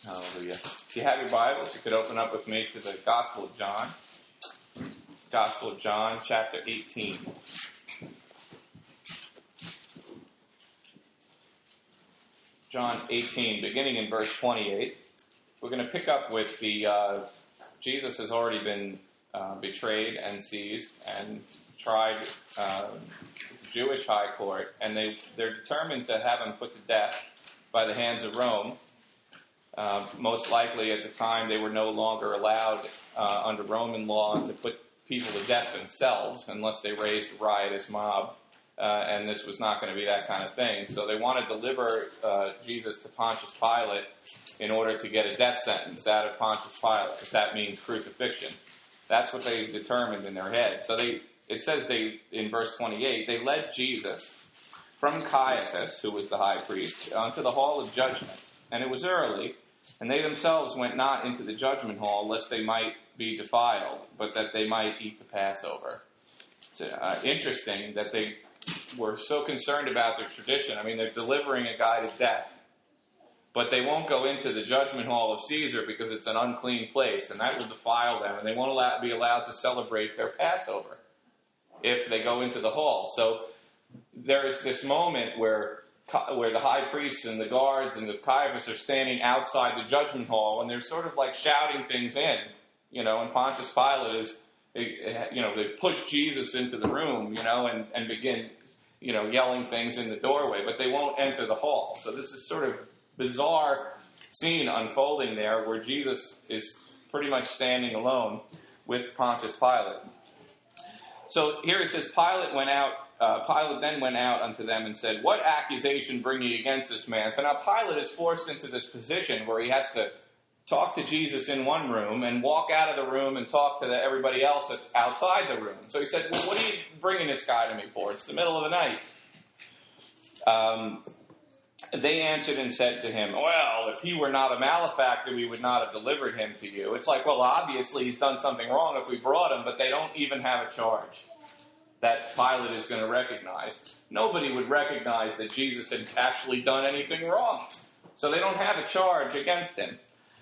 Hallelujah. If you have your Bibles, you could open up with me to the Gospel of John. Gospel of John, chapter 18. John 18, beginning in verse 28. We're going to pick up with the Jesus has already been betrayed and seized and tried the Jewish high court, and they're determined to have him put to death by the hands of Rome. Most likely at the time they were no longer allowed under Roman law to put people to death themselves unless they raised a riotous mob, and this was not going to be that kind of thing. So they want to deliver Jesus to Pontius Pilate in order to get a death sentence out of Pontius Pilate, if that means crucifixion. That's what they determined in their head. So it says in verse 28, they led Jesus from Caiaphas, who was the high priest, onto the hall of judgment. And it was early, and they themselves went not into the judgment hall, lest they might be defiled, but that they might eat the Passover. It's interesting that they were so concerned about their tradition. I mean, they're delivering a guy to death, but they won't go into the judgment hall of Caesar because it's an unclean place, and that will defile them, and they won't be allowed to celebrate their Passover if they go into the hall. So there's this moment where the high priests and the guards and the Caiaphas are standing outside the judgment hall, and they're sort of like shouting things in, and Pontius Pilate is, they push Jesus into the room, and begin, yelling things in the doorway, but they won't enter the hall. So this is sort of bizarre scene unfolding there where Jesus is pretty much standing alone with Pontius Pilate. So here it says, Pilate then went out unto them and said, what accusation bring ye against this man? So now Pilate is forced into this position where he has to talk to Jesus in one room and walk out of the room and talk to everybody else outside the room. So he said, well, what are you bringing this guy to me for? It's the middle of the night. They answered and said to him, well, if he were not a malefactor, we would not have delivered him to you. It's like, well, obviously he's done something wrong if we brought him, but they don't even have a charge that Pilate is going to recognize. Nobody would recognize that Jesus had actually done anything wrong. So they don't have a charge against him.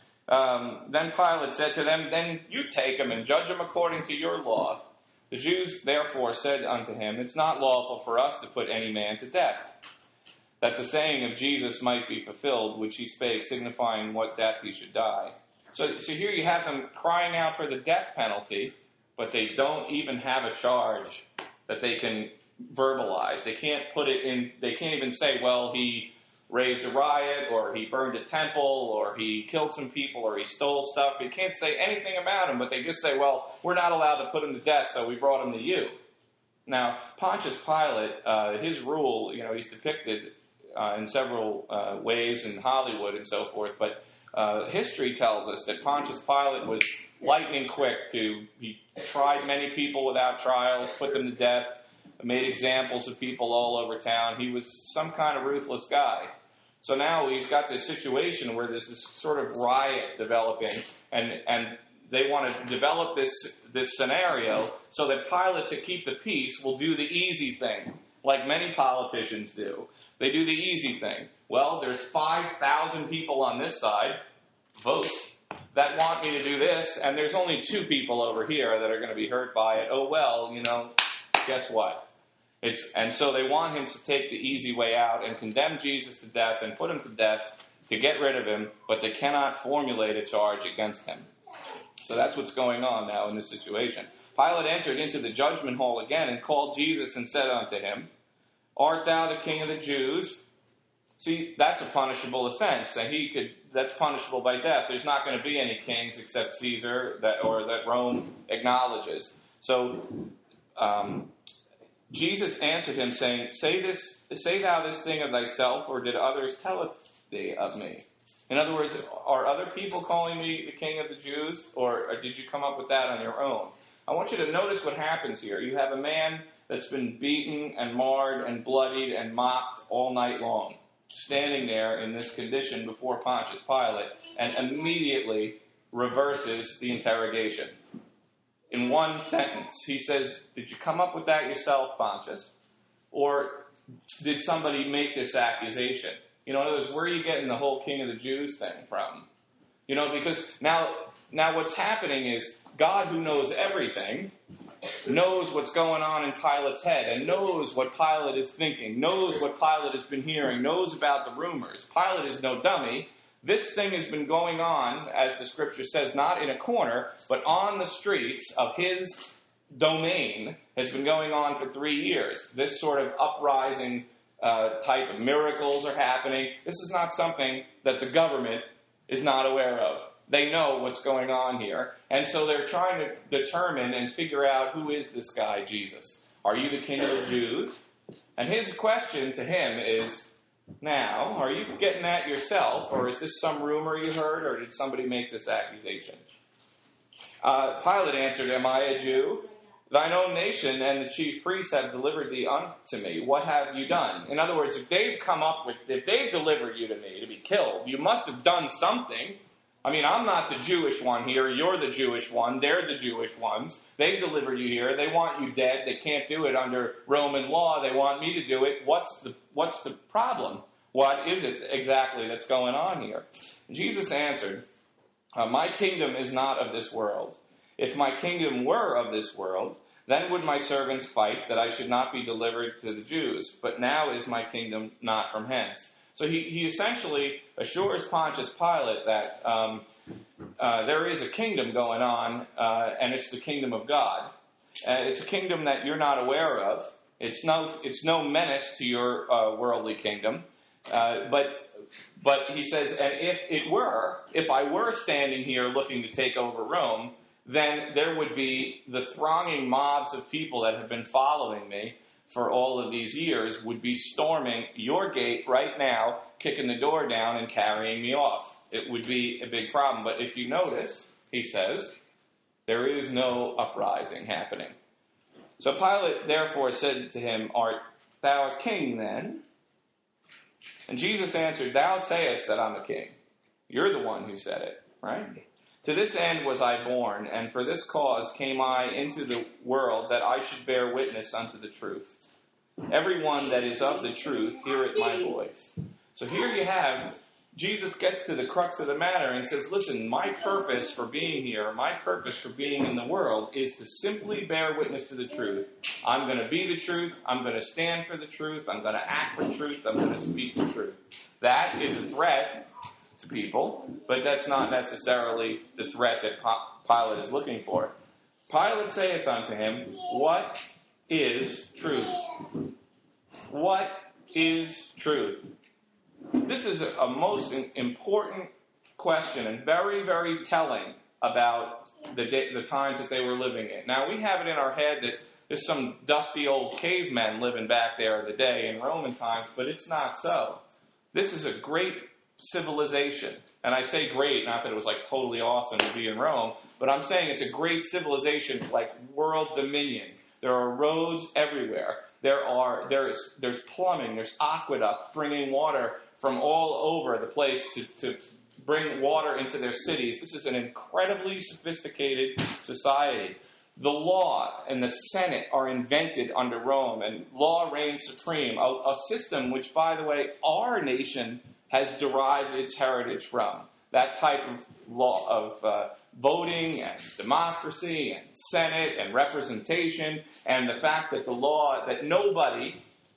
Then Pilate said to them, then you take him and judge him according to your law. The Jews therefore said unto him, it's not lawful for us to put any man to death, that the saying of Jesus might be fulfilled, which he spake, signifying what death he should die. So here you have them crying out for the death penalty, but they don't even have a charge that they can verbalize. They can't put it in, they can't even say, well, he raised a riot, or he burned a temple, or he killed some people, or he stole stuff. They can't say anything about him, but they just say, well, we're not allowed to put him to death, so we brought him to you. Now, Pontius Pilate, his rule, he's depicted in several ways in Hollywood and so forth, but history tells us that Pontius Pilate was lightning quick he tried many people without trials, put them to death, made examples of people all over town. He was some kind of ruthless guy. So now he's got this situation where there's this sort of riot developing, and they want to develop this scenario so that Pilate, to keep the peace, will do the easy thing, like many politicians do. They do the easy thing. Well, there's 5,000 people on this side, vote, that want me to do this, and there's only 2 people over here that are going to be hurt by it. Oh, well, guess what? And so they want him to take the easy way out and condemn Jesus to death and put him to death to get rid of him, but they cannot formulate a charge against him. So that's what's going on now in this situation. Pilate entered into the judgment hall again and called Jesus and said unto him, art thou the king of the Jews? See, that's a punishable offense, and that's punishable by death. There's not going to be any kings except Caesar that Rome acknowledges. So Jesus answered him, saying, say thou this thing of thyself, or did others tell it thee of me? In other words, are other people calling me the king of the Jews, or did you come up with that on your own? I want you to notice what happens here. You have a man that's been beaten and marred and bloodied and mocked all night long, standing there in this condition before Pontius Pilate, and immediately reverses the interrogation. In one sentence, he says, did you come up with that yourself, Pontius? Or did somebody make this accusation? In other words, where are you getting the whole king of the Jews thing from? Because now what's happening is God, who knows everything, knows what's going on in Pilate's head and knows what Pilate is thinking, knows what Pilate has been hearing, knows about the rumors. Pilate is no dummy. This thing has been going on, as the scripture says, not in a corner, but on the streets of his domain, has been going on for 3 years. This sort of uprising type of miracles are happening. This is not something that the government is not aware of. They know what's going on here. And so they're trying to determine and figure out, who is this guy, Jesus? Are you the King of the Jews? And his question to him is, now, are you getting that yourself, or is this some rumor you heard, or did somebody make this accusation? Pilate answered, am I a Jew? Thine own nation and the chief priests have delivered thee unto me. What have you done? In other words, if they've delivered you to me to be killed, you must have done something. I mean, I'm not the Jewish one here. You're the Jewish one. They're the Jewish ones. They've delivered you here. They want you dead. They can't do it under Roman law. They want me to do it. What's the problem? What is it exactly that's going on here? Jesus answered, my kingdom is not of this world. If my kingdom were of this world, then would my servants fight that I should not be delivered to the Jews. But now is my kingdom not from hence. So he essentially assures Pontius Pilate that there is a kingdom going on, and it's the kingdom of God. It's a kingdom that you're not aware of. It's no menace to your worldly kingdom. But he says, and if I were standing here looking to take over Rome, then there would be the thronging mobs of people that have been following me for all of these years would be storming your gate right now, kicking the door down and carrying me off. It would be a big problem. But if you notice, he says, there is no uprising happening. So Pilate therefore said to him, art thou a king then? And Jesus answered, thou sayest that I'm a king. You're the one who said it, right? To this end was I born, and for this cause came I into the world, that I should bear witness unto the truth. Everyone that is of the truth heareth my voice. So here you have, Jesus gets to the crux of the matter and says, listen, my purpose for being here, my purpose for being in the world is to simply bear witness to the truth. I'm going to be the truth. I'm going to stand for the truth. I'm going to act for truth. I'm going to speak the truth. That is a threat to people, but that's not necessarily the threat that Pilate is looking for. Pilate saith unto him, what is truth? What is truth? This is a most important question and very, very telling about the times that they were living in. Now, we have it in our head that there's some dusty old cavemen living back there in the day in Roman times, but it's not so. This is a great civilization. And I say great, not that it was like totally awesome to be in Rome, but I'm saying it's a great civilization, like world dominion. There are roads everywhere. There's plumbing, there's aqueduct bringing water from all over the place to bring water into their cities. This is an incredibly sophisticated society. The law and the Senate are invented under Rome, and law reigns supreme. A system which, by the way, our nation has derived its heritage from. That type of law of voting and democracy and Senate and representation, and the fact that the law, that nobody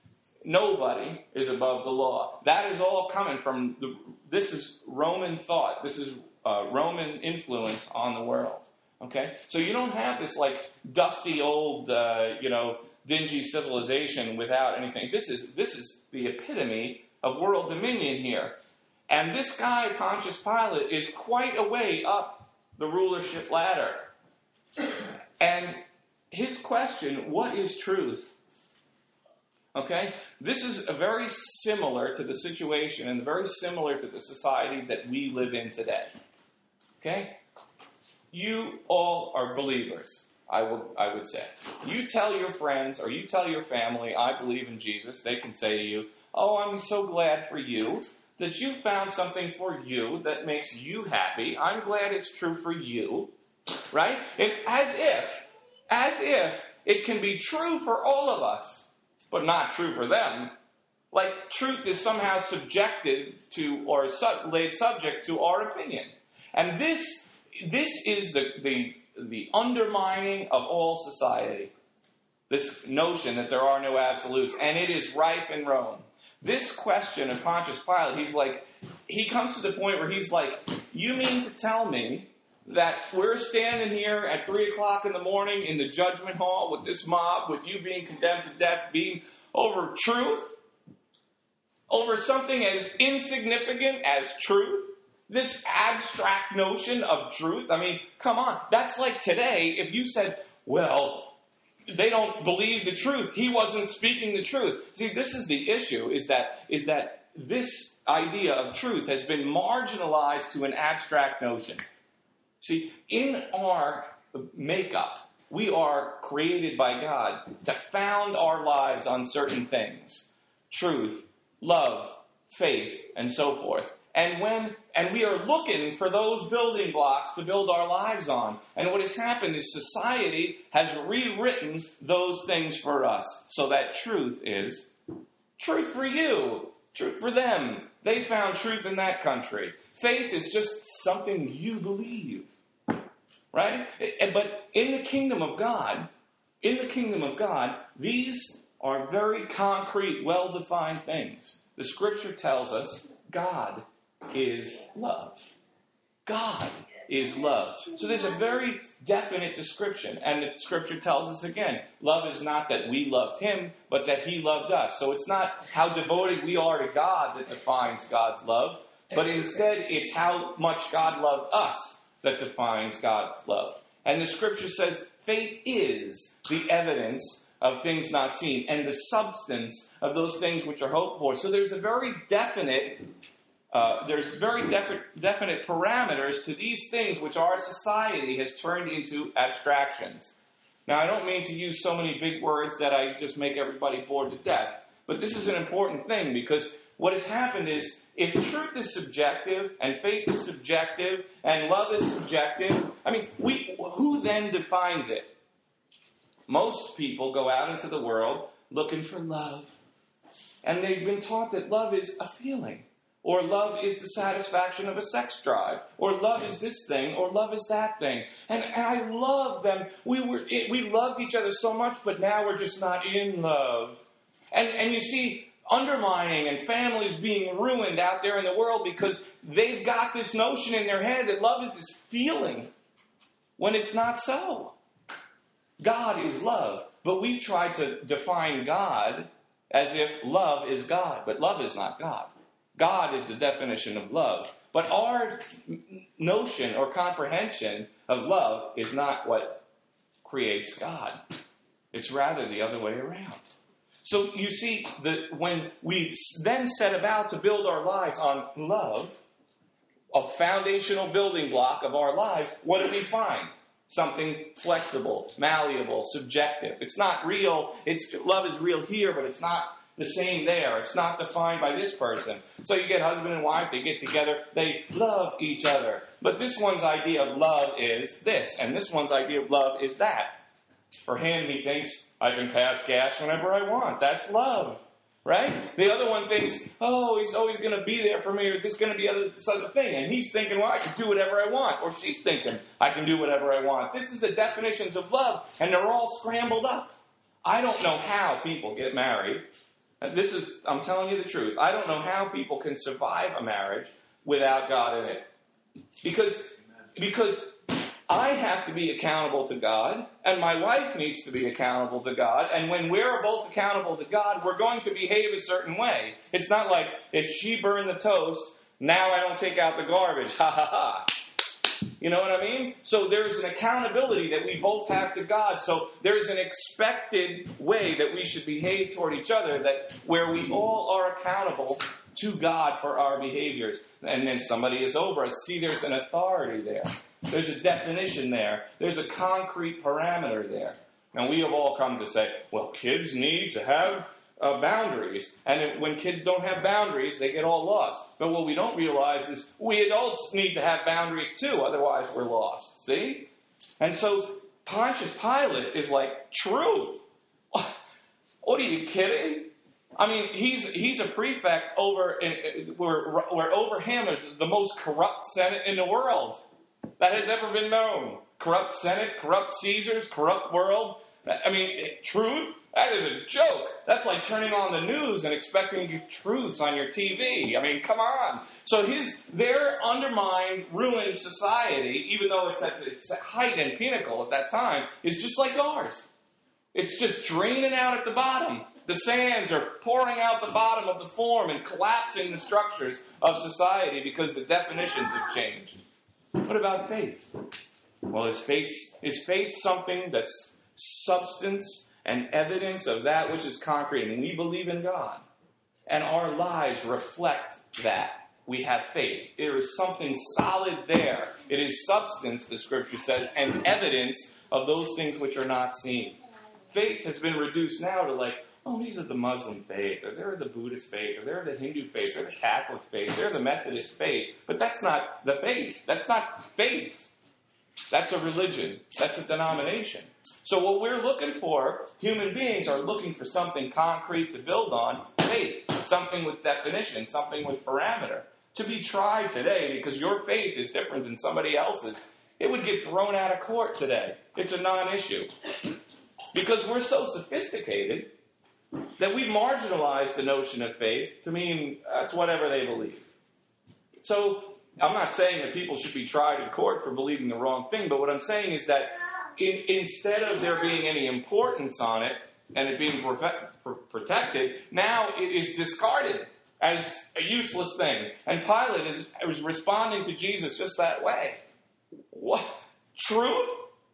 is above the law. That is all coming from, this is Roman thought. This is Roman influence on the world. Okay? So you don't have this like dusty old, dingy civilization without anything. This is the epitome of world dominion here. And this guy, Pontius Pilate, is quite a way up the rulership ladder. And his question, what is truth? Okay? This is very similar to the situation and very similar to the society that we live in today. Okay? You all are believers, I would say. You tell your friends or you tell your family, I believe in Jesus. They can say to you, oh, I'm so glad for you that you found something for you that makes you happy. I'm glad it's true for you. Right? As if it can be true for all of us, but not true for them. Like truth is somehow subjected to or laid subject to our opinion. And this is the undermining of all society. This notion that there are no absolutes. And it is rife in Rome. This question of Pontius Pilate, he comes to the point where he's like, you mean to tell me that we're standing here at 3 o'clock in the morning in the judgment hall with this mob, with you being condemned to death, being over truth? Over something as insignificant as truth? This abstract notion of truth? I mean, come on. That's like today if you said, well, they don't believe the truth. He wasn't speaking the truth. See, this is the issue, is that this idea of truth has been marginalized to an abstract notion. See, in our makeup, we are created by God to found our lives on certain things. Truth, love, faith, and so forth. And we are looking for those building blocks to build our lives on. And what has happened is society has rewritten those things for us. So that truth is truth for you, truth for them. They found truth in that country. Faith is just something you believe. Right? But in the kingdom of God, these are very concrete, well-defined things. The scripture tells us God is love. God is love. So there's a very definite description. And the scripture tells us again, love is not that we loved him, but that he loved us. So it's not how devoted we are to God that defines God's love, but instead it's how much God loved us that defines God's love. And the scripture says faith is the evidence of things not seen and the substance of those things which are hoped for. So there's a very definite definite parameters to these things which our society has turned into abstractions. Now, I don't mean to use so many big words that I just make everybody bored to death, but this is an important thing because what has happened is if truth is subjective and faith is subjective and love is subjective, I mean, who then defines it? Most people go out into the world looking for love, and they've been taught that love is a feeling. Or love is the satisfaction of a sex drive. Or love is this thing. Or love is that thing. And I love them. We loved each other so much, but now we're just not in love. And you see undermining and families being ruined out there in the world because they've got this notion in their head that love is this feeling when it's not so. God is love. But we've tried to define God as if love is God. But love is not God. God is the definition of love. But our notion or comprehension of love is not what creates God. It's rather the other way around. So you see, when we then set about to build our lives on love, a foundational building block of our lives, what do we find? Something flexible, malleable, subjective. It's not real. Love is real here, but it's not the same there. It's not defined by this person. So you get husband and wife, they get together, they love each other. But this one's idea of love is this, and this one's idea of love is that. For him, he thinks, I can pass gas whenever I want. That's love, right? The other one thinks, oh, he's always going to be there for me, or this is going to be this other thing. And he's thinking, well, I can do whatever I want. Or she's thinking, I can do whatever I want. This is the definitions of love, and they're all scrambled up. I don't know how people get married. I'm telling you the truth. I don't know how people can survive a marriage without God in it. Because I have to be accountable to God, and my wife needs to be accountable to God, and when we're both accountable to God, we're going to behave a certain way. It's not like, if she burned the toast, now I don't take out the garbage. Ha ha ha. You know what I mean? So there's an accountability that we both have to God. So there's an expected way that we should behave toward each other, that where we all are accountable to God for our behaviors. And then somebody is over us. See, there's an authority there. There's a definition there. There's a concrete parameter there. And we have all come to say, well, kids need to have boundaries. And when kids don't have boundaries, they get all lost. But what we don't realize is we adults need to have boundaries too, otherwise we're lost. See? And so Pontius Pilate is like, truth? What are you kidding? I mean, he's a prefect over, where over him is the most corrupt Senate in the world that has ever been known. Corrupt Senate, corrupt Caesars, corrupt world. I mean, truth? That is a joke. That's like turning on the news and expecting to get truths on your TV. I mean, come on. So their undermined, ruined society, even though it's at its height and pinnacle at that time, is just like ours. It's just draining out at the bottom. The sands are pouring out the bottom of the form and collapsing the structures of society because the definitions have changed. What about faith? Well, is faith something that's substance and evidence of that which is concrete? And we believe in God. And our lives reflect that. We have faith. There is something solid there. It is substance, the Scripture says, and evidence of those things which are not seen. Faith has been reduced now to like, oh, these are the Muslim faith, or they're the Buddhist faith, or they're the Hindu faith, they're the Catholic faith, they're the Methodist faith. But that's not the faith. That's not faith. That's a religion. That's a denomination. So what we're looking for, human beings are looking for something concrete to build on, faith. Something with definition, something with parameter. To be tried today, because your faith is different than somebody else's, it would get thrown out of court today. It's a non-issue. Because we're so sophisticated that we marginalize the notion of faith to mean that's whatever they believe. So I'm not saying that people should be tried in court for believing the wrong thing, but what I'm saying is that instead of there being any importance on it and it being protected, now it is discarded as a useless thing. And Pilate is responding to Jesus just that way. What? Truth?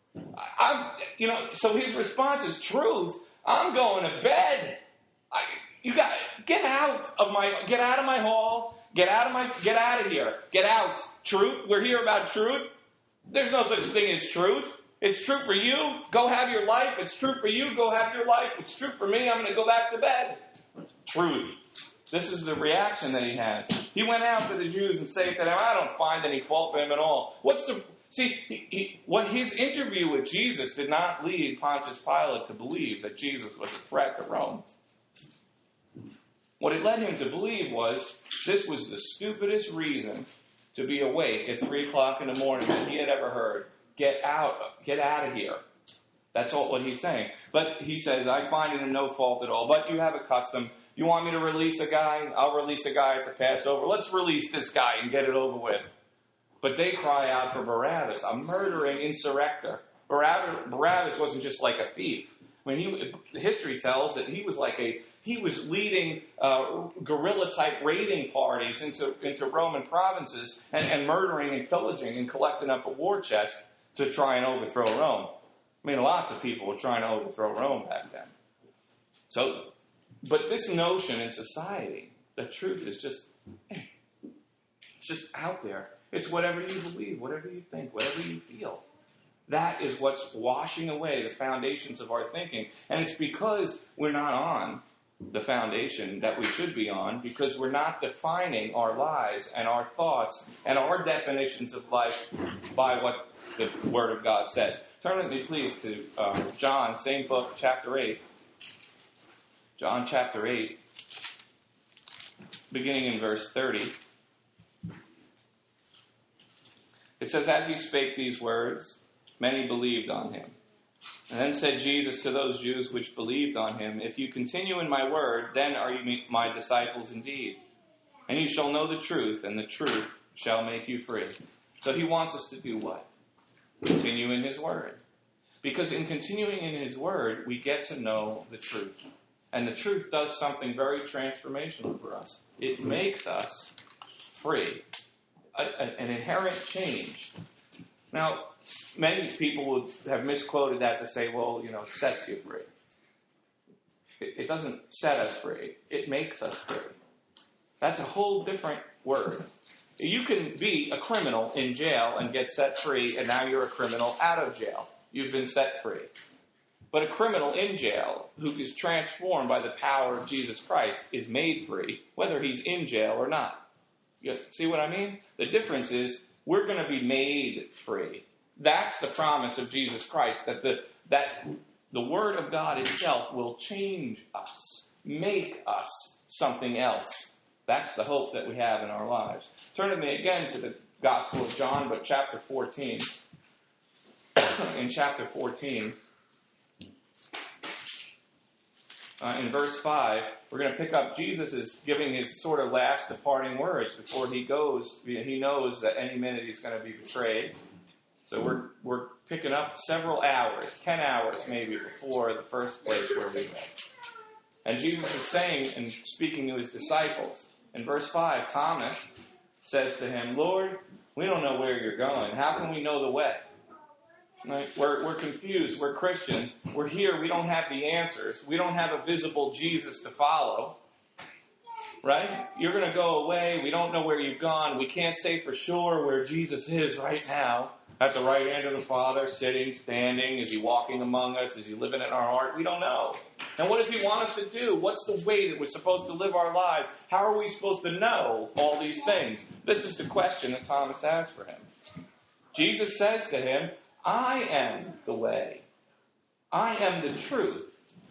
So his response is truth. I'm going to bed. You got get out of my hall. Get out of here. Get out. Truth. We're here about truth. There's no such thing as truth. It's true for you. Go have your life. It's true for you. Go have your life. It's true for me. I'm going to go back to bed. Truth. This is the reaction that he has. He went out to the Jews and said to them, I don't find any fault in him at all. What his interview with Jesus did not lead Pontius Pilate to believe that Jesus was a threat to Rome. What it led him to believe was this was the stupidest reason to be awake at 3 o'clock in the morning that he had ever heard. Get out of here. That's all what he's saying. But he says, I find in him no fault at all. But you have a custom. You want me to release a guy? I'll release a guy at the Passover. Let's release this guy and get it over with. But they cry out for Barabbas, a murdering insurrector. Barabbas wasn't just like a thief. I mean, history tells that he was leading guerrilla-type raiding parties into Roman provinces and murdering and pillaging and collecting up a war chest to try and overthrow Rome. I mean, lots of people were trying to overthrow Rome back then. But this notion in society, the truth is just out there. It's whatever you believe, whatever you think, whatever you feel. That is what's washing away the foundations of our thinking. And it's because we're not on the foundation that we should be on, because we're not defining our lives and our thoughts and our definitions of life by what the Word of God says. Turn with me, please, to John, same book, chapter 8. John chapter 8, beginning in verse 30. It says, as he spake these words, many believed on him. And then said Jesus to those Jews which believed on him, if you continue in my word, then are you my disciples indeed. And you shall know the truth, and the truth shall make you free. So he wants us to do what? Continue in his word. Because in continuing in his word, we get to know the truth. And the truth does something very transformational for us. It makes us free. An inherent change. Now, many people would have misquoted that to say, well, it sets you free. It doesn't set us free. It makes us free. That's a whole different word. You can be a criminal in jail and get set free, and now you're a criminal out of jail. You've been set free. But a criminal in jail who is transformed by the power of Jesus Christ is made free, whether he's in jail or not. You see what I mean? The difference is we're going to be made free. That's the promise of Jesus Christ, that the Word of God itself will change us, make us something else. That's the hope that we have in our lives. Turn with me again to the Gospel of John, but chapter 14. In chapter 14, in verse 5, we're going to pick up. Jesus is giving his sort of last departing words before he goes. He knows that any minute he's going to be betrayed. So we're picking up several hours, 10 hours maybe, before the first place where we met. And Jesus is saying and speaking to his disciples. In verse 5, Thomas says to him, Lord, we don't know where you're going. How can we know the way? Right? We're confused. We're Christians. We're here. We don't have the answers. We don't have a visible Jesus to follow. Right? You're going to go away. We don't know where you've gone. We can't say for sure where Jesus is right now. At the right hand of the Father, sitting, standing. Is he walking among us? Is he living in our heart? We don't know. And what does he want us to do? What's the way that we're supposed to live our lives? How are we supposed to know all these things? This is the question that Thomas asked for him. Jesus says to him, I am the way. I am the truth.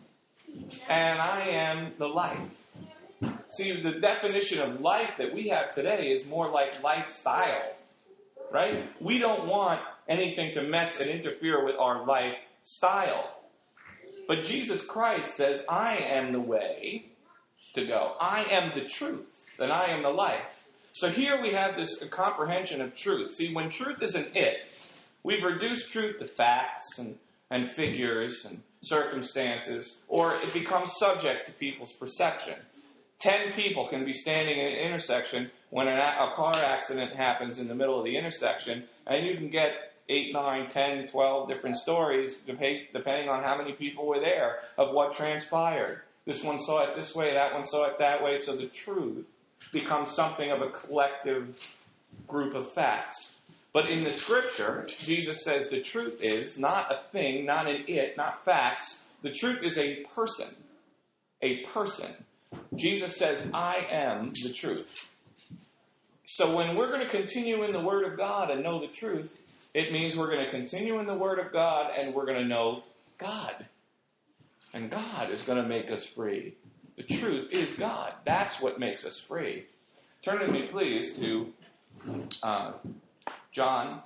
And I am the life. See, the definition of life that we have today is more like lifestyle. Right? We don't want anything to mess and interfere with our lifestyle. But Jesus Christ says, I am the way to go. I am the truth, and I am the life. So here we have this comprehension of truth. See, when truth isn't it, we've reduced truth to facts and figures and circumstances, or it becomes subject to people's perception. 10 people can be standing in an intersection when a car accident happens in the middle of the intersection, and you can get 8, 9, 10, 12 different stories, depending on how many people were there, of what transpired. This one saw it this way, that one saw it that way, so the truth becomes something of a collective group of facts. But in the Scripture, Jesus says the truth is not a thing, not an it, not facts. The truth is a person. A person. Jesus says, I am the truth. So when we're going to continue in the Word of God and know the truth, it means we're going to continue in the Word of God and we're going to know God. And God is going to make us free. The truth is God. That's what makes us free. Turn with me, please, to John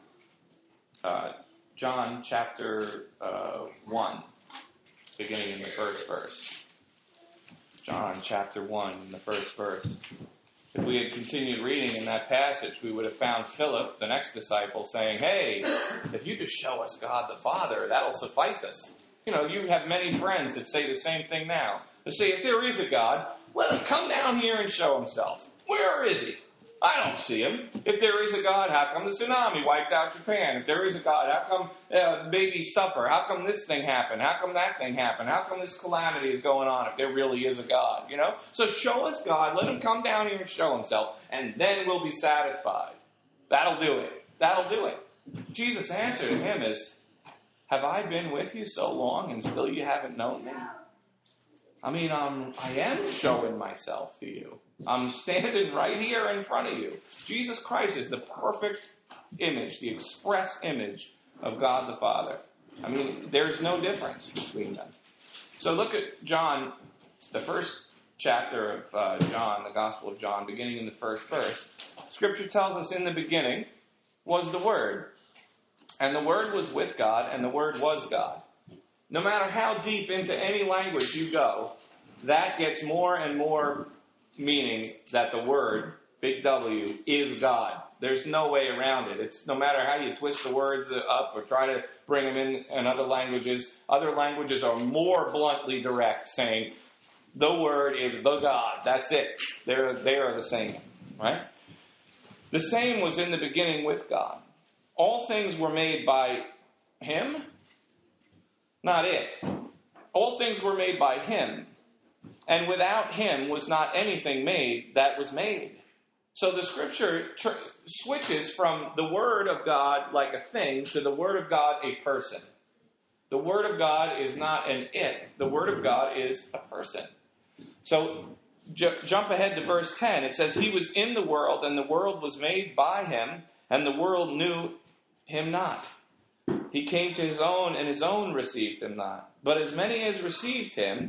chapter 1, beginning in the first verse. John chapter 1, in the first verse. If we had continued reading in that passage, we would have found Philip, the next disciple, saying, hey, if you just show us God the Father, that'll suffice us. You know, you have many friends that say the same thing now. They say, if there is a God, let him come down here and show himself. Where is he? I don't see him. If there is a God, how come the tsunami wiped out Japan? If there is a God, how come babies suffer? How come this thing happened? How come that thing happened? How come this calamity is going on if there really is a God? You know? So show us God. Let him come down here and show himself. And then we'll be satisfied. That'll do it. That'll do it. Jesus' answer to him is, have I been with you so long and still you haven't known me? I mean, I am showing myself to you. I'm standing right here in front of you. Jesus Christ is the perfect image, the express image of God the Father. I mean, there's no difference between them. So look at John, the first chapter of John, the Gospel of John, beginning in the first verse. Scripture tells us in the beginning was the Word. And the Word was with God, and the Word was God. No matter how deep into any language you go, that gets more and more meaning that the Word, big W, is God. There's no way around it. It's no matter how you twist the words up or try to bring them in other languages are more bluntly direct, saying the Word is the God. That's it. They are the same, right? The same was in the beginning with God. All things were made by Him, not it. All things were made by Him. And without Him was not anything made that was made. So the Scripture switches from the Word of God like a thing to the Word of God a person. The Word of God is not an it. The Word of God is a person. So jump ahead to verse 10. It says, He was in the world, and the world was made by Him, and the world knew Him not. He came to His own, and His own received Him not. But as many as received Him,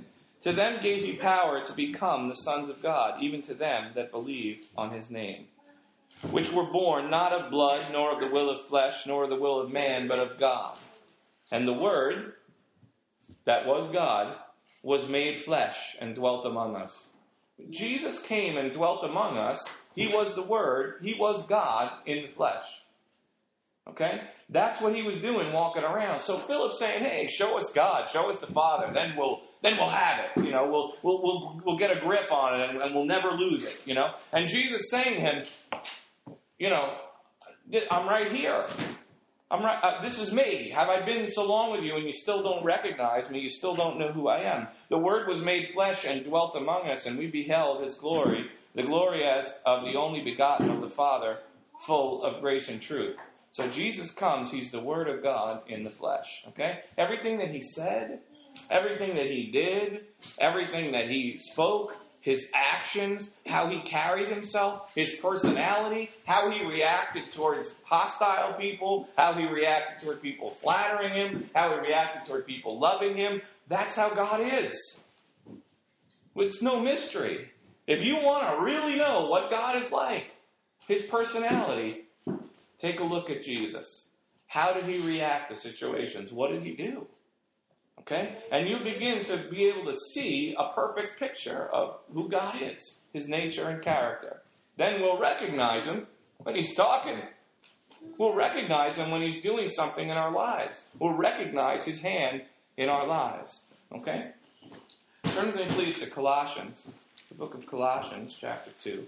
To them gave he power to become the sons of God, even to them that believe on his name, which were born not of blood, nor of the will of flesh, nor of the will of man, but of God. And the Word, that was God, was made flesh and dwelt among us. Jesus came and dwelt among us. He was the Word. He was God in the flesh. Okay? That's what he was doing walking around. So Philip's saying, hey, show us God, show us the Father, then we'll have it. You know, we'll get a grip on it and we'll never lose it, you know? And Jesus saying to him, you know, I'm right here. I'm right. This is me. Have I been so long with you and you still don't recognize me? You still don't know who I am. The Word was made flesh and dwelt among us, and we beheld his glory, the glory as of the only begotten of the Father, full of grace and truth. So Jesus comes, he's the Word of God in the flesh. Okay? Everything that he said, everything that he did, everything that he spoke, his actions, how he carried himself, his personality, how he reacted towards hostile people, how he reacted toward people flattering him, how he reacted toward people loving him. That's how God is. It's no mystery. If you want to really know what God is like, his personality, take a look at Jesus. How did he react to situations? What did he do? Okay? And you begin to be able to see a perfect picture of who God is, his nature and character. Then we'll recognize him when he's talking. We'll recognize him when he's doing something in our lives. We'll recognize his hand in our lives. Okay? Turn with me, please, to Colossians, the book of Colossians, chapter 2.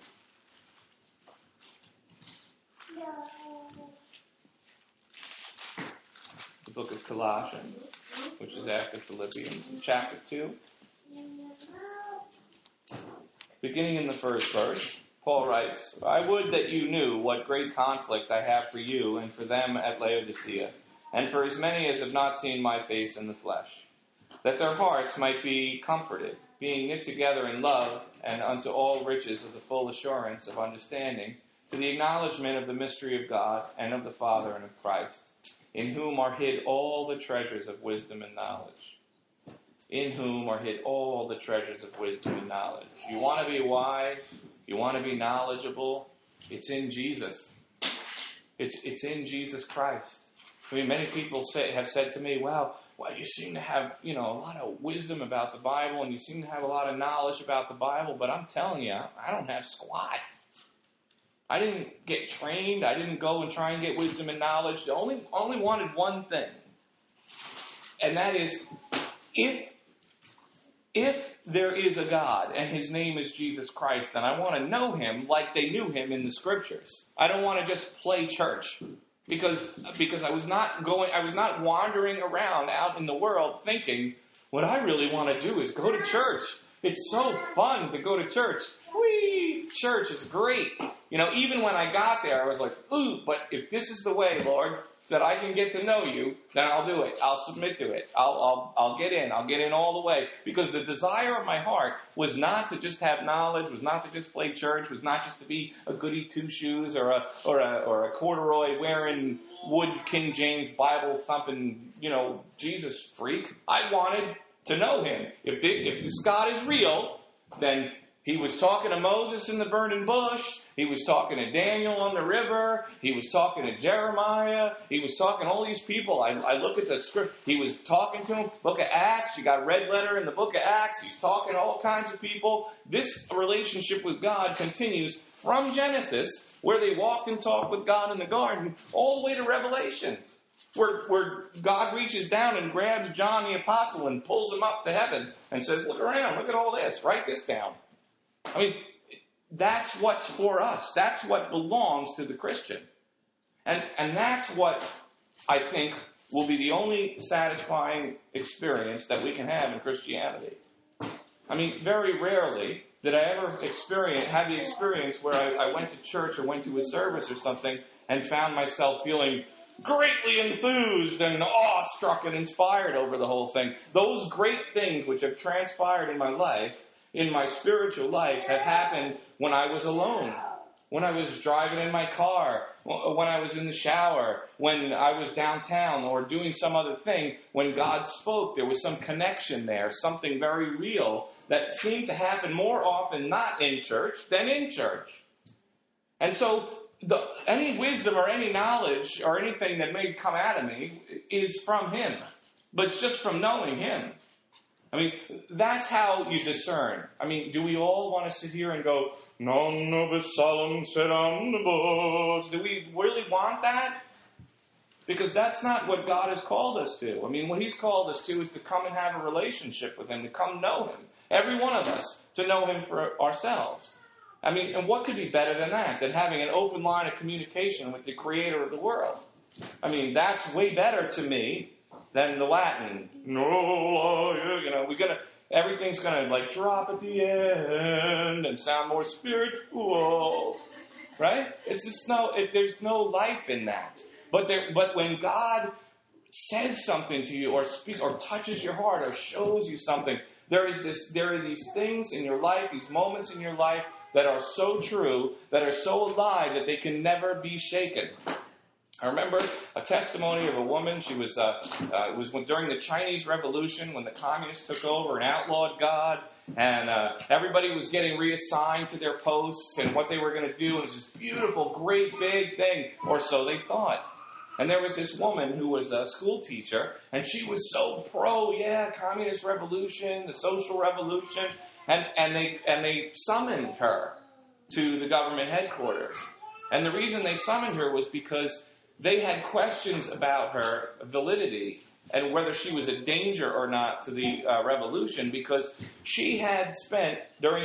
The book of Colossians, which is after Philippians, chapter 2. Beginning in the first verse, Paul writes, I would that you knew what great conflict I have for you and for them at Laodicea, and for as many as have not seen my face in the flesh, that their hearts might be comforted, being knit together in love, and unto all riches of the full assurance of understanding, to the acknowledgement of the mystery of God, and of the Father, and of Christ, in whom are hid all the treasures of wisdom and knowledge. In whom are hid all the treasures of wisdom and knowledge. You want to be wise? You want to be knowledgeable? It's in Jesus. It's in Jesus Christ. I mean, many people have said to me, well, you seem to have, a lot of wisdom about the Bible, and you seem to have a lot of knowledge about the Bible, but I'm telling you, I don't have squat. I didn't get trained. I didn't go and try and get wisdom and knowledge. I only wanted one thing. And that is, if there is a God and his name is Jesus Christ, then I want to know him like they knew him in the scriptures. I don't want to just play church because I was not wandering around out in the world thinking what I really want to do is go to church. It's so fun to go to church. Whee! Church is great. Even when I got there, I was like, ooh, but if this is the way, Lord, that I can get to know you, then I'll do it. I'll submit to it. I'll get in. I'll get in all the way. Because the desire of my heart was not to just have knowledge, was not to just play church, was not just to be a goody two-shoes or a corduroy wearing wood King James Bible thumping, Jesus freak. I wanted to know him. If this God is real, then he was talking to Moses in the burning bush. He was talking to Daniel on the river. He was talking to Jeremiah. He was talking to all these people. I look at the script. He was talking to them. Book of Acts. You got red letter in the book of Acts. He's talking to all kinds of people. This relationship with God continues from Genesis, where they walked and talked with God in the garden, all the way to Revelation, where God reaches down and grabs John the Apostle and pulls him up to heaven and says, look around. Look at all this. Write this down. I mean, that's what's for us. That's what belongs to the Christian. And that's what I think will be the only satisfying experience that we can have in Christianity. I mean, very rarely did I ever have the experience where I went to church or went to a service or something and found myself feeling greatly enthused and awestruck and inspired over the whole thing. Those great things which have transpired in my life, in my spiritual life, have happened when I was alone, when I was driving in my car, when I was in the shower, when I was downtown or doing some other thing, when God spoke, there was some connection there, something very real that seemed to happen more often not in church than in church. And so any wisdom or any knowledge or anything that may come out of me is from him, but it's just from knowing him. I mean, that's how you discern. I mean, do we all want to sit here and go, non nobis salum serambos? Do we really want that? Because that's not what God has called us to. I mean, what he's called us to is to come and have a relationship with him, to come know him. Every one of us, to know him for ourselves. I mean, and what could be better than that? Than having an open line of communication with the creator of the world. I mean, that's way better to me than the Latin. No, everything's gonna like drop at the end and sound more spiritual, right? It's just there's no life in that. But when God says something to you, or speaks, or touches your heart, or shows you something, there are these things in your life, these moments in your life that are so true, that are so alive that they can never be shaken. I remember a testimony of a woman. She was it was during the Chinese Revolution when the communists took over and outlawed God, and everybody was getting reassigned to their posts and what they were going to do. It was this beautiful, great, big thing, or so they thought. And there was this woman who was a school teacher, and she was so communist revolution, the social revolution, and they summoned her to the government headquarters. And the reason they summoned her was because they had questions about her validity and whether she was a danger or not to the revolution, because she had spent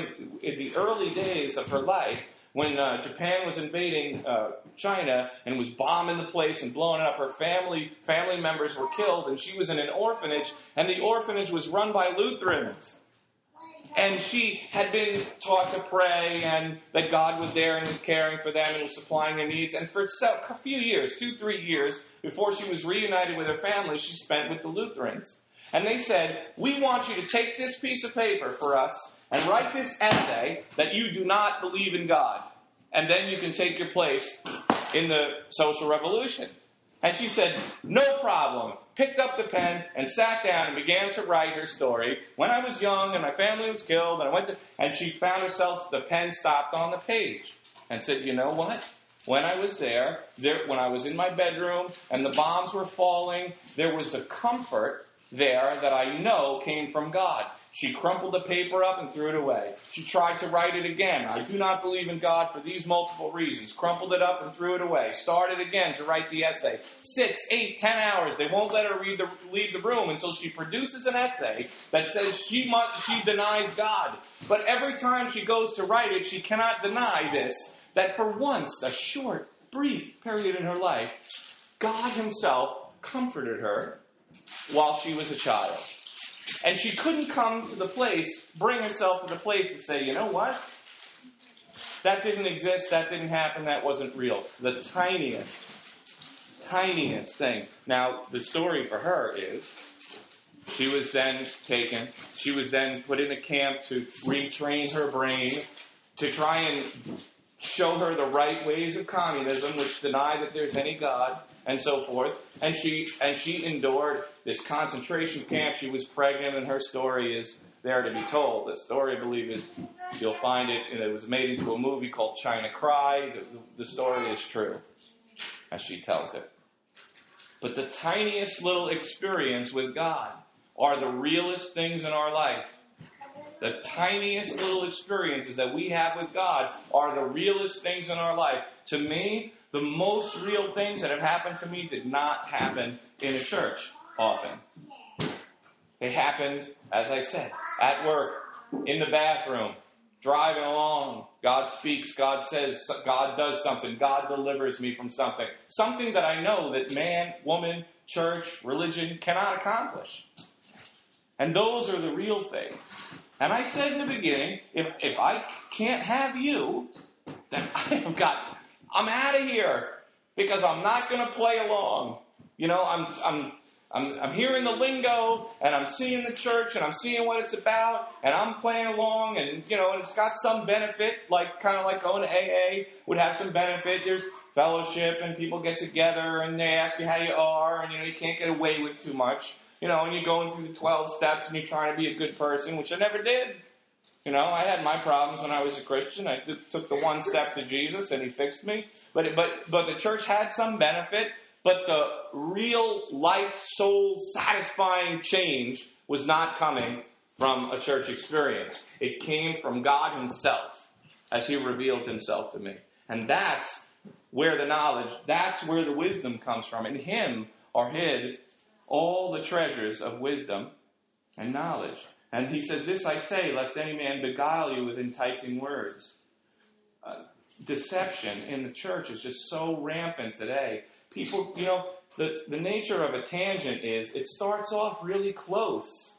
in the early days of her life, when Japan was invading China and was bombing the place and blowing it up, her family members were killed, and she was in an orphanage, and the orphanage was run by Lutherans. And she had been taught to pray, and that God was there and was caring for them and was supplying their needs. And for a few years, 2-3 years, before she was reunited with her family, she spent with the Lutherans. And they said, we want you to take this piece of paper for us and write this essay that you do not believe in God. And then you can take your place in the social revolution. And she said, no problem. Picked up the pen and sat down and began to write her story. When I was young and my family was killed, and she found herself, the pen stopped on the page. And said, you know what? When I was there, when I was in my bedroom and the bombs were falling, there was a comfort there that I know came from God. She crumpled the paper up and threw it away. She tried to write it again. I do not believe in God for these multiple reasons. Crumpled it up and threw it away. Started again to write the essay. 6, 8, 10 hours. They won't let her leave the room until she produces an essay that says she denies God. But every time she goes to write it, she cannot deny this, that for once, a short, brief period in her life, God himself comforted her while she was a child. And she couldn't bring herself to the place to say, you know what? That didn't exist, that didn't happen, that wasn't real. The tiniest thing. Now, the story for her is, she was then put in a camp to retrain her brain, to try and show her the right ways of communism, which deny that there's any God, and so forth. And she endured this concentration camp. She was pregnant, and her story is there to be told. The story, I believe, is, you'll find it, and it was made into a movie called China Cry. The story is true, as she tells it. But the tiniest little experience with God are the realest things in our life. The tiniest little experiences that we have with God are the realest things in our life. To me, the most real things that have happened to me did not happen in a church often. They happened, as I said, at work, in the bathroom, driving along. God speaks, God says, God does something, God delivers me from something. Something that I know that man, woman, church, religion cannot accomplish. And those are the real things. And I said in the beginning, if I can't have you, then I'm out of here, because I'm not going to play along. You know, I'm hearing the lingo, and I'm seeing the church, and I'm seeing what it's about, and I'm playing along, and, and it's got some benefit, kind of like going to AA would have some benefit. There's fellowship, and people get together, and they ask you how you are, and, you can't get away with too much. And you're going through the 12 steps, and you're trying to be a good person, which I never did. I had my problems when I was a Christian. I took the one step to Jesus, and he fixed me. But the church had some benefit. But the real life, soul, satisfying change was not coming from a church experience. It came from God himself as he revealed himself to me. And that's where the knowledge, that's where the wisdom comes from. In him are hid all the treasures of wisdom and knowledge. And he says, this I say, lest any man beguile you with enticing words. Deception in the church is just so rampant today. People, the nature of a tangent is it starts off really close,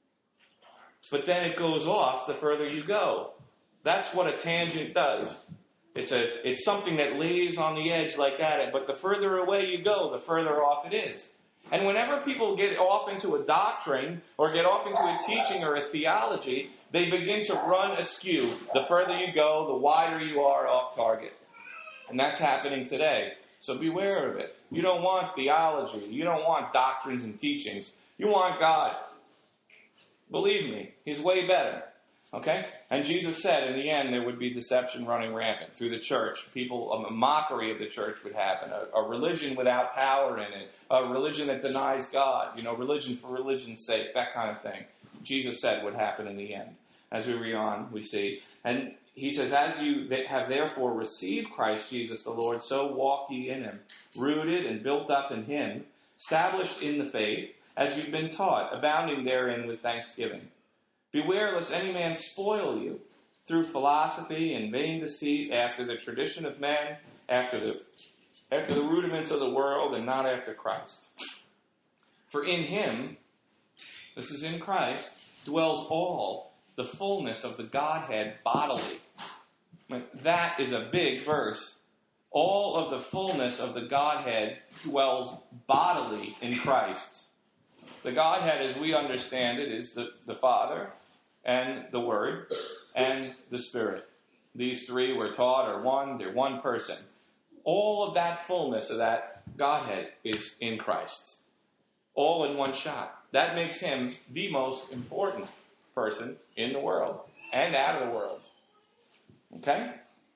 but then it goes off the further you go. That's what a tangent does. It's something that lays on the edge like that, but the further away you go, the further off it is. And whenever people get off into a doctrine or get off into a teaching or a theology, they begin to run askew. The further you go, the wider you are off target. And that's happening today. So beware of it. You don't want theology. You don't want doctrines and teachings. You want God. Believe me, he's way better. Okay? And Jesus said in the end there would be deception running rampant through the church. A mockery of the church would happen. A religion without power in it. A religion that denies God. Religion for religion's sake. That kind of thing. Jesus said would happen in the end. As we read on, we see. And he says, as you have therefore received Christ Jesus the Lord, so walk ye in him, rooted and built up in him, established in the faith, as you've been taught, abounding therein with thanksgiving. Beware lest any man spoil you through philosophy and vain deceit, after the tradition of men, after the rudiments of the world, and not after Christ. For in him, this is in Christ, dwells all the fullness of the Godhead bodily. That is a big verse. All of the fullness of the Godhead dwells bodily in Christ. The Godhead, as we understand it, is the Father and the Word and the Spirit. These three we're taught are one. They're one person. All of that fullness of that Godhead is in Christ. All in one shot. That makes him the most important person in the world and out of the world. Okay?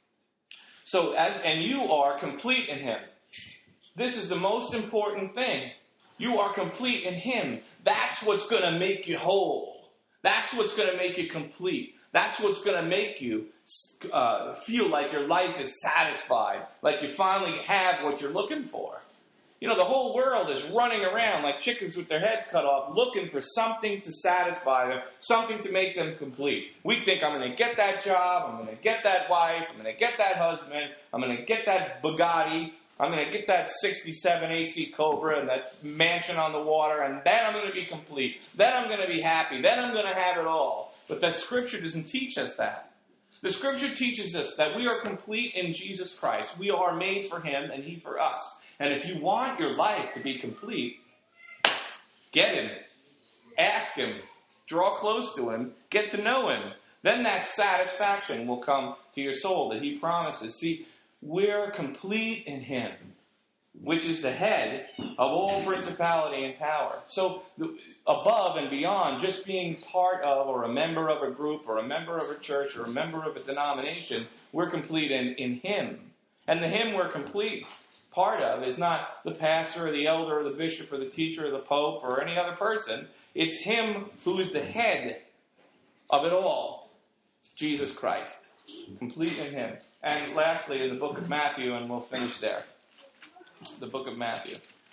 So, and you are complete in him. This is the most important thing. You are complete in him. That's what's going to make you whole. That's what's going to make you complete. That's what's going to make you feel like your life is satisfied, like you finally have what you're looking for. The whole world is running around like chickens with their heads cut off, looking for something to satisfy them, something to make them complete. We think, I'm going to get that job, I'm going to get that wife, I'm going to get that husband, I'm going to get that Bugatti, I'm going to get that 67 AC Cobra and that mansion on the water, and then I'm going to be complete. Then I'm going to be happy. Then I'm going to have it all. But the Scripture doesn't teach us that. The Scripture teaches us that we are complete in Jesus Christ. We are made for him and he for us. And if you want your life to be complete, get him. Ask him. Draw close to him. Get to know him. Then that satisfaction will come to your soul that he promises. See, we're complete in him, which is the head of all principality and power. So above and beyond just being part of or a member of a group or a member of a church or a member of a denomination, we're complete in him. And the him we're complete part of is not the pastor or the elder or the bishop or the teacher or the pope or any other person. It's him who is the head of it all, Jesus Christ. Complete in him. And lastly, in the book of Matthew, and we'll finish there. The book of Matthew.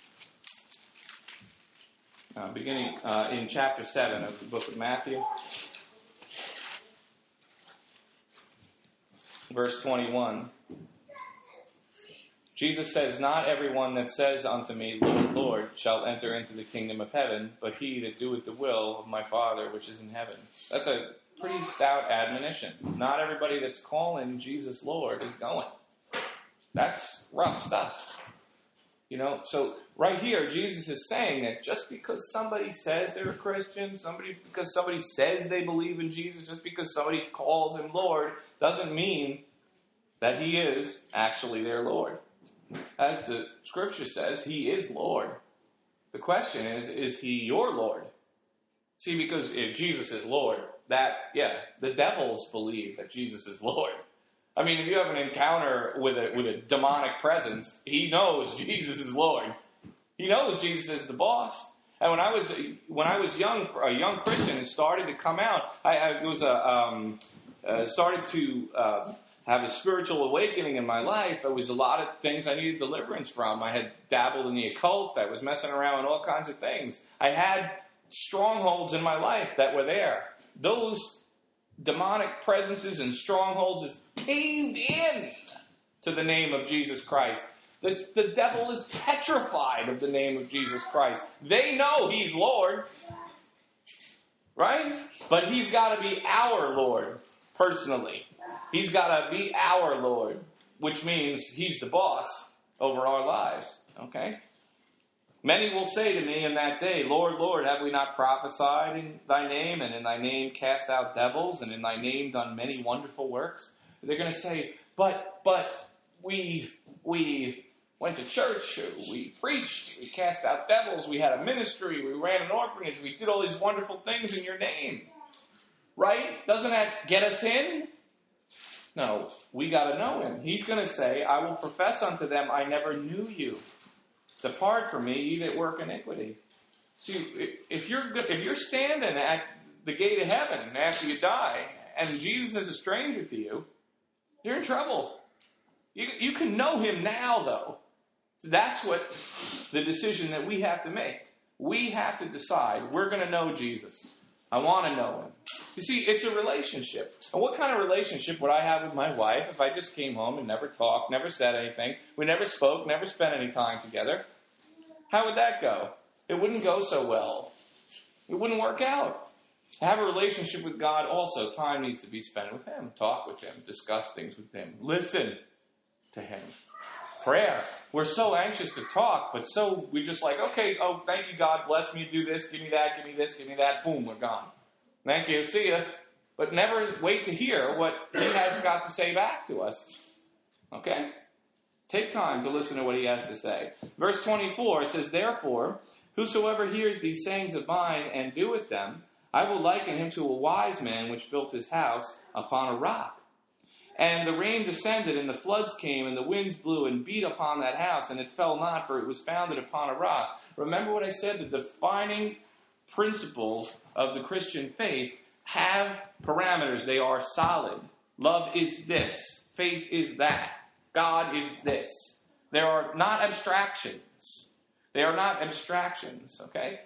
Beginning in chapter 7 of the book of Matthew. Verse 21. Jesus says, not everyone that says unto me, Lord, Lord, shall enter into the kingdom of heaven, but he that doeth the will of my Father which is in heaven. That's a pretty stout admonition. Not everybody that's calling Jesus Lord is going. That's rough stuff. So right here, Jesus is saying that just because somebody says they're a Christian, because somebody says they believe in Jesus, just because somebody calls him Lord, doesn't mean that he is actually their Lord. As the scripture says, he is Lord. The question is he your Lord? See, because if Jesus is Lord, the devils believe that Jesus is Lord. I mean, if you have an encounter with a demonic presence, he knows Jesus is Lord. He knows Jesus is the boss. And when I was young, a young Christian, and started to come out, I started to have a spiritual awakening in my life. There was a lot of things I needed deliverance from. I had dabbled in the occult. I was messing around with all kinds of things. I had strongholds in my life that were there. Those demonic presences and strongholds caved in to the name of Jesus Christ. The devil is petrified of the name of Jesus Christ. They know he's Lord, right? But he's got to be our Lord personally. He's got to be our Lord, which means he's the boss over our lives, okay? Many will say to me in that day, Lord, Lord, have we not prophesied in thy name, and in thy name cast out devils, and in thy name done many wonderful works? They're going to say, but we went to church, we preached, we cast out devils, we had a ministry, we ran an orphanage, we did all these wonderful things in your name. Right? Doesn't that get us in? No, we got to know him. He's going to say, I will profess unto them, I never knew you. Depart from me, ye that work iniquity. See, if you're standing at the gate of heaven after you die, and Jesus is a stranger to you, you're in trouble. You can know him now, though. That's what the decision that we have to make. We have to decide, we're going to know Jesus. I want to know him. You see, it's a relationship. And what kind of relationship would I have with my wife if I just came home and never talked, never said anything, we never spoke, never spent any time together? How would that go? It wouldn't go so well. It wouldn't work out. To have a relationship with God also, time needs to be spent with him. Talk with him. Discuss things with him. Listen to him. Prayer. We're so anxious to talk, but so we're just like, okay, oh, thank you, God, bless me, do this, give me that, give me this, give me that. Boom, we're gone. Thank you, see ya. But never wait to hear what he has got to say back to us. Okay? Take time to listen to what he has to say. Verse 24 says, Therefore, whosoever hears these sayings of mine and doeth them, I will liken him to a wise man which built his house upon a rock. And the rain descended, and the floods came, and the winds blew and beat upon that house, and it fell not, for it was founded upon a rock. Remember what I said, the defining principles of the Christian faith have parameters. They are solid. Love is this. Faith is that. God is this. They are not abstractions. They are not abstractions, okay?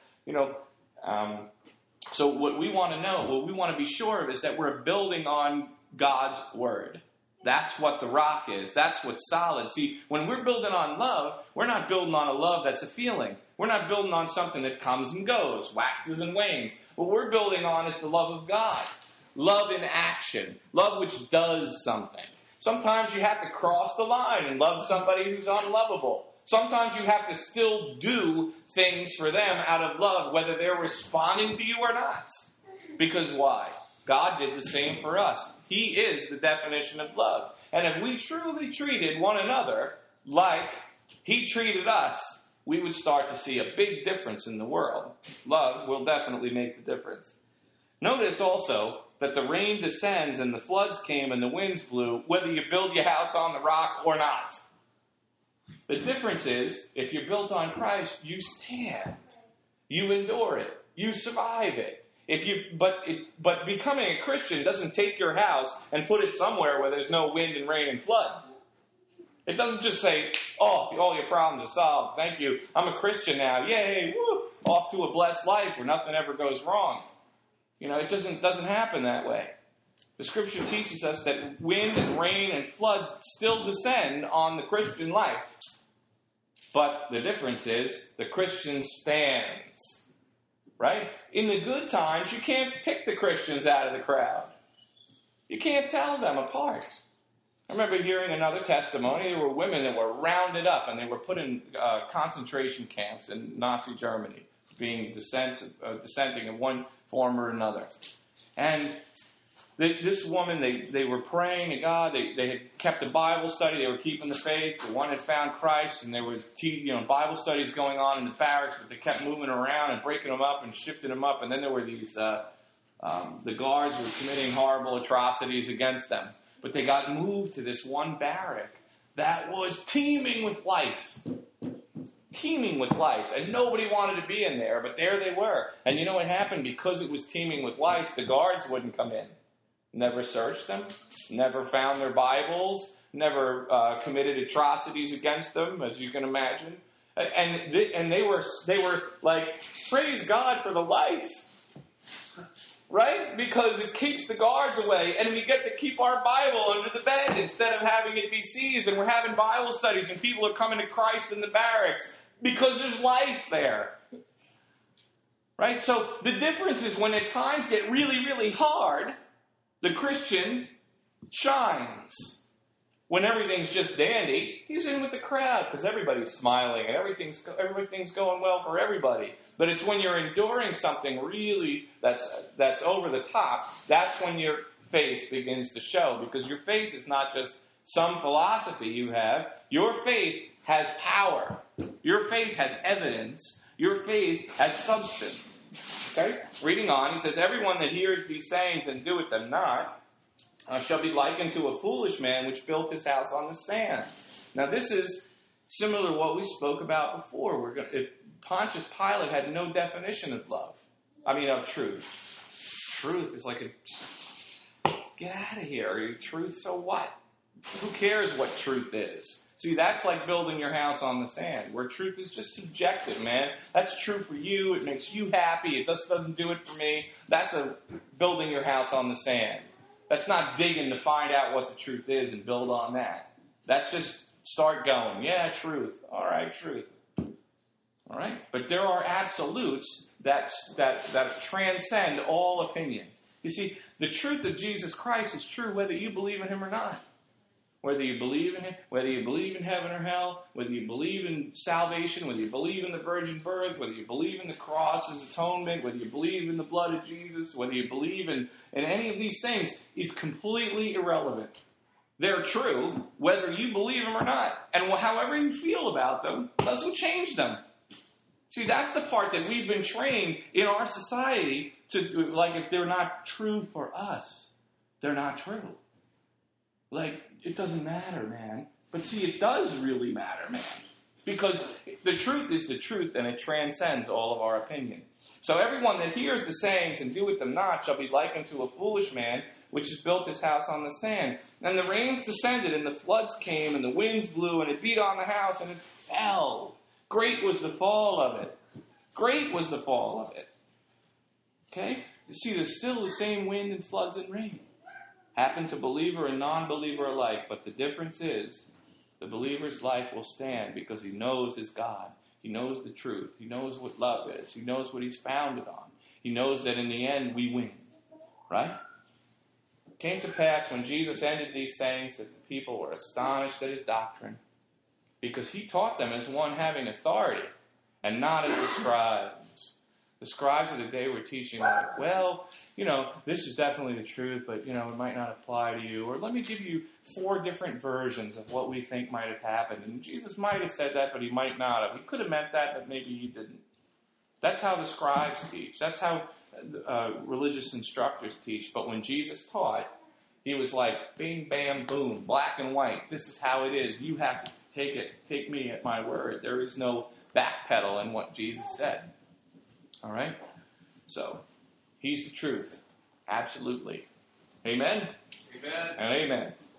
So what we want to know, what we want to be sure of is that we're building on God's word. That's what the rock is. That's what's solid. See, when we're building on love, we're not building on a love that's a feeling. We're not building on something that comes and goes, waxes and wanes. What we're building on is the love of God. Love in action. Love which does something. Sometimes you have to cross the line and love somebody who's unlovable. Sometimes you have to still do things for them out of love, whether they're responding to you or not. Because why? God did the same for us. He is the definition of love. And if we truly treated one another like he treated us, we would start to see a big difference in the world. Love will definitely make the difference. Notice also that the rain descends and the floods came and the winds blew, whether you build your house on the rock or not. The difference is, if you're built on Christ, you stand. You endure it. You survive it. But becoming a Christian doesn't take your house and put it somewhere where there's no wind and rain and flood. It doesn't just say, oh, all your problems are solved. Thank you. I'm a Christian now. Yay, woo, off to a blessed life where nothing ever goes wrong. It doesn't happen that way. The scripture teaches us that wind and rain and floods still descend on the Christian life. But the difference is the Christian stands. Right? In the good times, you can't pick the Christians out of the crowd. You can't tell them apart. I remember hearing another testimony. There were women that were rounded up and they were put in concentration camps in Nazi Germany, being dissenting in one form or another. And this woman, they were praying to God. They had kept a Bible study. They were keeping the faith. The one had found Christ, and there were Bible studies going on in the barracks, but they kept moving around and breaking them up and shifting them up. And then there were these, the guards were committing horrible atrocities against them. But they got moved to this one barrack that was teeming with lice. Teeming with lice. And nobody wanted to be in there, but there they were. And you know what happened? Because it was teeming with lice, the guards wouldn't come in. Never searched them, never found their Bibles, never committed atrocities against them, as you can imagine. And they were like, praise God for the lice. Right? Because it keeps the guards away, and we get to keep our Bible under the bed instead of having it be seized, and we're having Bible studies, and people are coming to Christ in the barracks because there's lice there. Right? So the difference is when at times get really, really hard, the Christian shines. When everything's just dandy, he's in with the crowd because everybody's smiling and everything's going well for everybody. But it's when you're enduring something really that's over the top, that's when your faith begins to show. Because your faith is not just some philosophy you have. Your faith has power. Your faith has evidence. Your faith has substance. Okay? Reading on, he says, everyone that hears these sayings and doeth them not shall be likened to a foolish man which built his house on the sand. Now this is similar to what we spoke about before. If Pontius Pilate had no definition of of truth. Truth is like get out of here. Truth, so what? Who cares what truth is? See, that's like building your house on the sand, where truth is just subjective, man. That's true for you. It makes you happy. It just doesn't do it for me. That's building your house on the sand. That's not digging to find out what the truth is and build on that. That's just start going. Yeah, truth. All right, truth. All right? But there are absolutes that transcend all opinion. You see, the truth of Jesus Christ is true whether you believe in him or not. Whether you believe in him, whether you believe in heaven or hell, whether you believe in salvation, whether you believe in the virgin birth, whether you believe in the cross's atonement, whether you believe in the blood of Jesus, whether you believe in any of these things, is completely irrelevant. They're true whether you believe them or not. And however you feel about them doesn't change them. See, that's the part that we've been trained in our society to, like, if they're not true for us, they're not true. Like, it doesn't matter, man. But see, it does really matter, man. Because the truth is the truth, and it transcends all of our opinion. So everyone that hears the sayings and doeth them not shall be likened to a foolish man, which has built his house on the sand. And the rains descended, and the floods came, and the winds blew, and it beat on the house, and it fell. Great was the fall of it. Great was the fall of it. Okay? You see, there's still the same wind and floods and rain. Happen to believer and non-believer alike, but the difference is the believer's life will stand because he knows his God. He knows the truth. He knows what love is. He knows what he's founded on. He knows that in the end we win. Right? It came to pass when Jesus ended these sayings that the people were astonished at his doctrine because he taught them as one having authority and not as the scribes. The scribes of the day were teaching like, well, this is definitely the truth, but, it might not apply to you. Or let me give you 4 different versions of what we think might have happened. And Jesus might have said that, but he might not have. He could have meant that, but maybe he didn't. That's how the scribes teach. That's how religious instructors teach. But when Jesus taught, he was like, bing, bam, boom, black and white. This is how it is. You have to take me at my word. There is no backpedal in what Jesus said. All right? So, he's the truth. Absolutely. Amen? Amen. And amen.